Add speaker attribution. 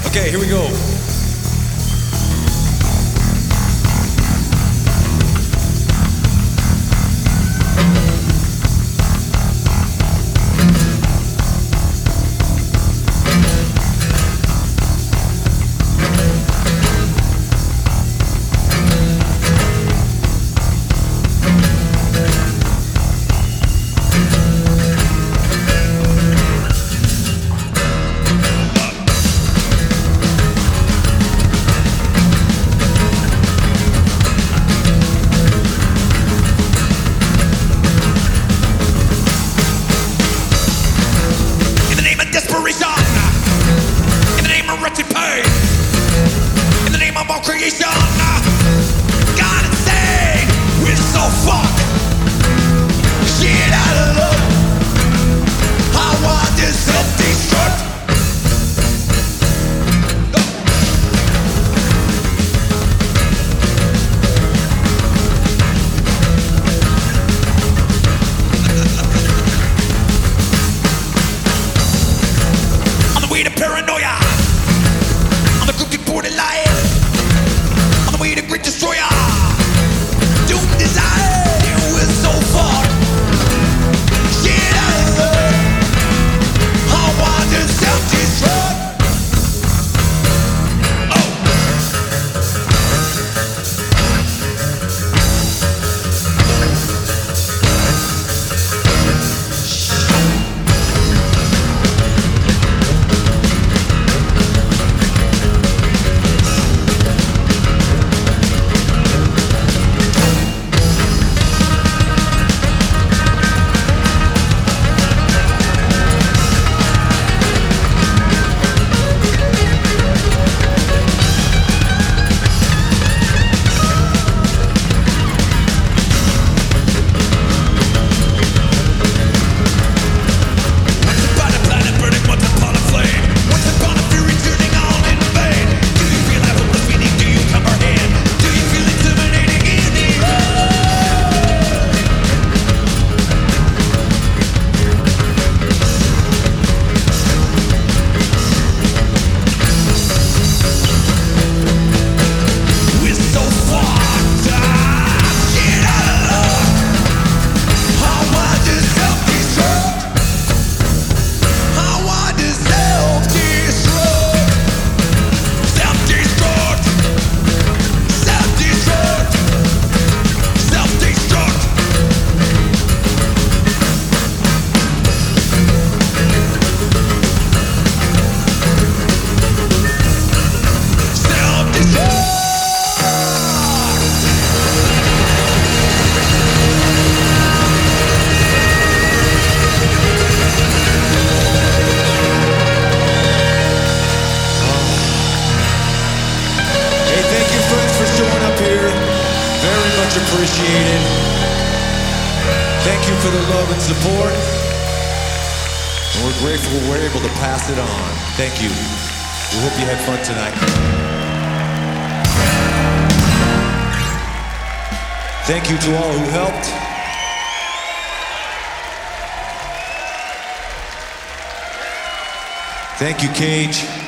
Speaker 1: Okay, here we go.
Speaker 2: In the name of wretched pain, in the name of all creation, God insane, we're so fucked. Shit out of love. I want this self-destruct. On the way to paranoia, on the crooked borderline, on the way to great destroyer, doom desire, we're so far. Shit out of love. I want to self-destruct.
Speaker 1: Appreciated. Thank you for the love and support. And we're grateful we're able to pass it on. Thank you. We hope you had fun tonight. Thank you to all who helped. Thank you, Cage.